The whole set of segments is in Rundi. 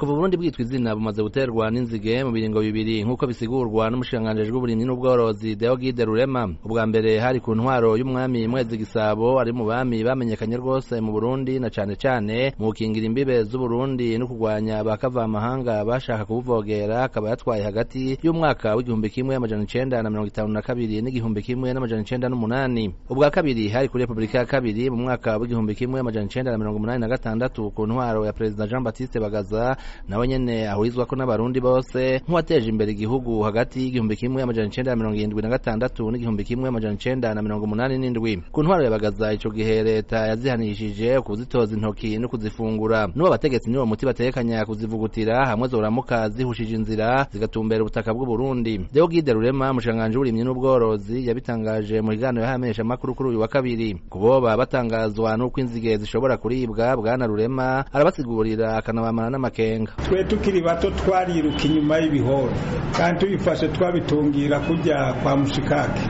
kuva Burundi bwitwa izina bumaze guterwa n'inzige mu biringo bibiri nk'uko bisigurwa n'umushikiranganji w'uburimyi n'ubworozi Deogide Rurema. Ubwa mbere hari ku ntwaro y'umwami Mwezi Gisabo ari mu bami bamenyekanye rwose mu Burundi na cane cane mu gukingira imbibe z'Uburundi no kurwanya bakavamahanga bashaka kubuvogera. Akaba yatwaye hagati y'umwaka w'igihumbi kimwe amajana 952 n'igihumbi kimwe n'amajana 908. Ubwa kabiri hari kuri Republika ya kabiri mu mwaka w'igihumbi kimwe amajana 986 ku ntwaro ya President Jean Baptiste Bagaza, nawe nyene ahurizwako n'abarundi bose nk'uwateje imbere igihugu hagati y'igihumbi kimwe amajana 976 n'igihumbi kimwe amajana 987. Ku ntwaro ya Bagaza ico gihe leta yazihanishije kuzitoza intoki no kuzifungura, n'uwo abategetsi niwo muti batekanya kuzivugutira hamwe zoramuka zihushije inzira zigatumbera ubutaka bw'u Burundi. Deogide Rurema, umushikiranganji w'uburimyi n'ubworozi, yabitangaje mu kiganiro y'abamenyesha makuru kuri uyu wa kabiri. Kuboba batangazwa n'uko inzige zishobora kuribwa, Bwana Rurema arabasigurira akanabamana n'amakenga. Twe tukiri bato twariruka inyuma y'ibihoro kandi tubifashe twabitungira kujya kwa mushikake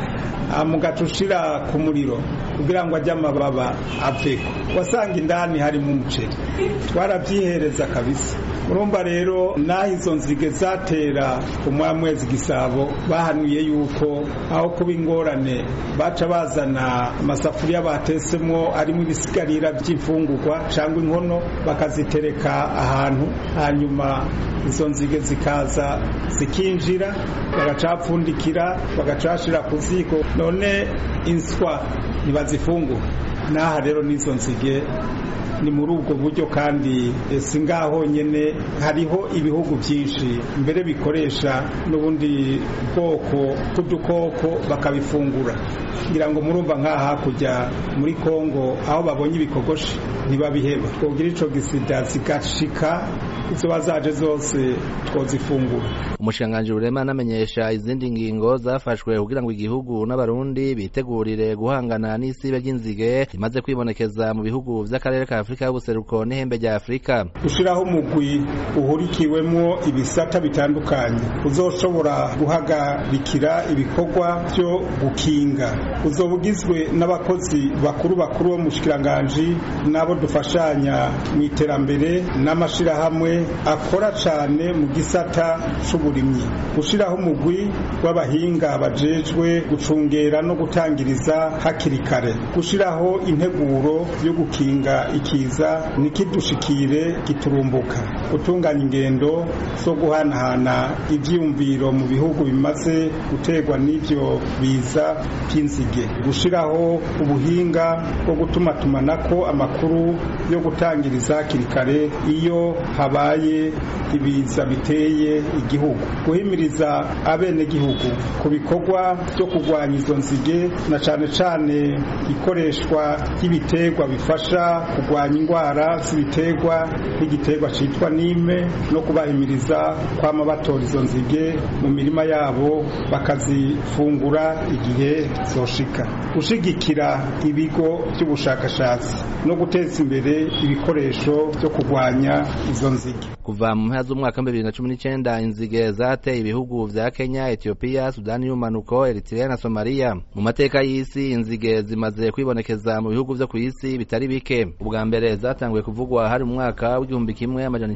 mugatushira ku muriro kugira ngo ajye amababa aveko, wasanga indani hari mu muceri, twarabyihereza kabisa. Urumva rero naho izo nzige zatera ku Mwezi Gisabo bahanuye yuko aho kuba ingorane baca bazana amasafuriya batesemwo arimo ibisigarira by'imfungurwa cyangwa inkono bakazitereka ahantu, hanyuma izo nzige zikaza zikinjira bagacapfundikira bagacashira ku ziko, none inswa ntibazifungura. Naha rero n'izo nzige ni muri ubwo buryo, kandi singaho nyene hariho ibihugu byinshi mbere bikoresha n'ubundi bwoko bw'udukoko bakabifungura. Ngira ngo murumva nk'aha hakurya muri Kongo aho babonye ibikogoshi ntibabiheba, twogira ico gisida zigashika izo bazaje zose twozifungura. Umushikiranganji Rurema anamenyesha izindi ngingo zafashwe kugira ngo igihugu n'abarundi bitegurire guhangana n'isibe ry'inzige imaze kwibonekeza mu bihugu vy'akarere ka Afrika y'ubuseruko n'ihembe rya Afrika. Gushiraho umugwi uhurikiwemwo ibisata bitandukanye uzoshobora guhagarikira ibikorwa byo gukinga, uzobugizwe n'abakozi bakuru bo mushikiranganji nabo dufashanya mu iterambere n'amashirahamwe akora cane mu gisata c'uburimyi. Gushiraho umugwi w'abahinga bajejwe gucungera no gutangiriza hakiri kare, gushiraho integuro yo gukinga ikiza nikidushikire giturumbuka, gutunganya ingendo zo guhanahana ivyiyumviro mu bihugu bimaze guterwa n'ivyo biza by'inzige, gushiraho ubuhinga bwo gutumatumanako amakuru yo gutangiriza hakiri kare iyo habaye ibiza biteye igihugu, guhimiriza abene gihugu ku bikorwa byo kurwanya izo nzige na cane cane ikoreshwa ry'ibiterwa bifasha kurwanya indwara z'ibiterwa nk'igiterwa citwa nime, no kubahimiriza kwama batora izo nzige mu mirima yabo bakazifungura igihe zoshika, gushigikira ibigo by'ubushakashatsi no guteza imbere ibikoresho byo kurwanya izo nzige. Kuva mu mpera z'umwaka 2019 inzige zateye ibihugu vya Kenya, Ethiopia, Sudani y'umanuko, Eritrea na Somalia. Mu mateka y'isi inzige zimaze kwibonekeza mu bihugu vyo kw'isi bitari bike. Ubwa mbere zatanguye kuvugwa hari mu mwaka w'igihumbi kimwe amajana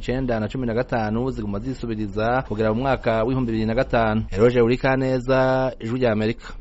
915 ziguma zisubiriza kugera mu mwaka w'ibihumbi 2005. Eroje Urikaneza, Ijwi rya Amerika.